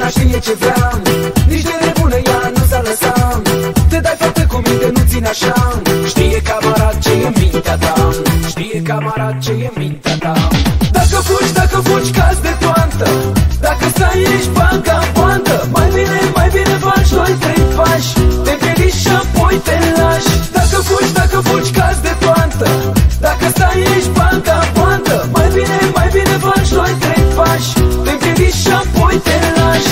știe ce vreau, nici de nebună ea nu s-a lăsat. Te dai fapte cu minte, nu țin așa. Știe camarat ce e în mintea ta, știe camarat ce e în mintea ta. Dacă fugi, cazi de toantă. Dacă stai, ești banca în poantă. Mai bine faci 2-3 pași, te împiedici și apoi te lași. Dacă fugi, cazi de toantă. Dacă stai, ești banca în poantă. Mai bine faci 2-3 pași, te împiedici și apoi te lași.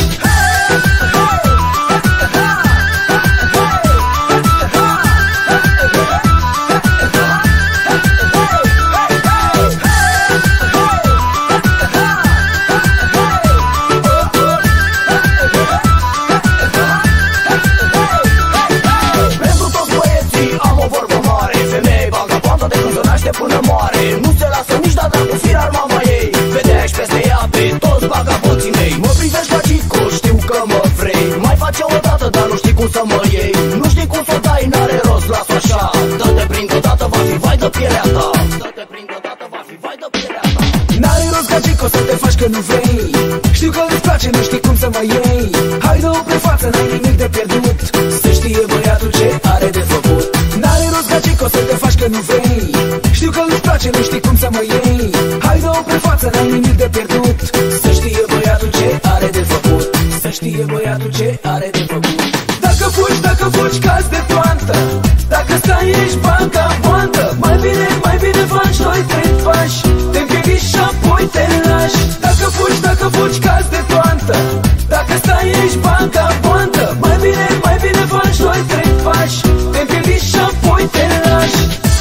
Până moare, nu se lasă nici data cu firar mama ei. Vedeai peste ea pe toți vagaboții mei. Mă privești ca Cico, știu că mă vrei. Mai face o dată, dar nu știi cum să mă iei. Nu știi cum să o dai, n-are rost, las-o așa. Dă-te prind odată, va fi vai de pielea ta. Dă-te prind odată, va fi vai de pielea ta. N-are rost ca Cico să te faci că nu vrei. Știu că îți place, nu știi cum să mă iei. Hai dă-o pe față, n-ai nimic de pierdut. Să știe băiatul ce are de făcut. N-are rost ca Cico să te faci că nu vrei. Știu că îți place, nu știi cum să mă iei. Hai dă-o pe față, n-ai nimic de pierdut. Să știe băiatul ce are de făcut. Să știe băiatul ce are de făcut. Dacă fugi, cazi de toantă. Dacă stai, ești banca în poantă. Mai bine faci 2-3 pași, te împiedici și apoi te lași. Dacă fugi, cazi de toantă. Dacă stai, ești banca în poantă. Mai bine faci 2-3 pași, te împiedici și apoi te lași.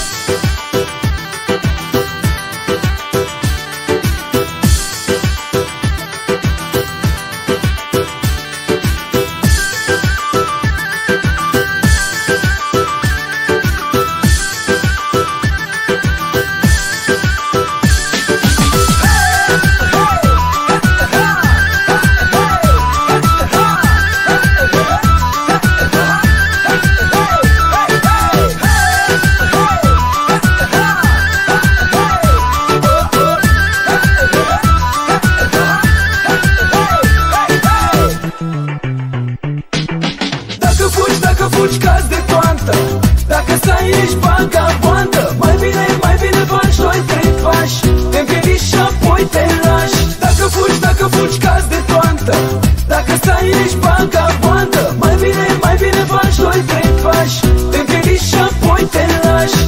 Dacă fugi, cazi de toantă. Dacă stai, ești banca în poantă. Mai bine faci 2-3 pași, te împiedici și apoi te lași. Dacă fugi, cazi de toantă. Dacă stai, ești banca în poantă. Mai bine faci 2-3 pași, te împiedici și apoi te lași.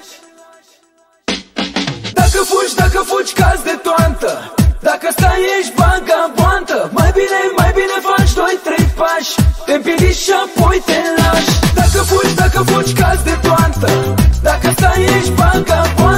Dacă fugi, cazi de toantă. Dacă stai, ești banca în poantă. Mai bine faci 2-3 pași, te împiedici și apoi te lași. Dacă fugi, cazi de toantă. Dacă stai, ești banca în poantă.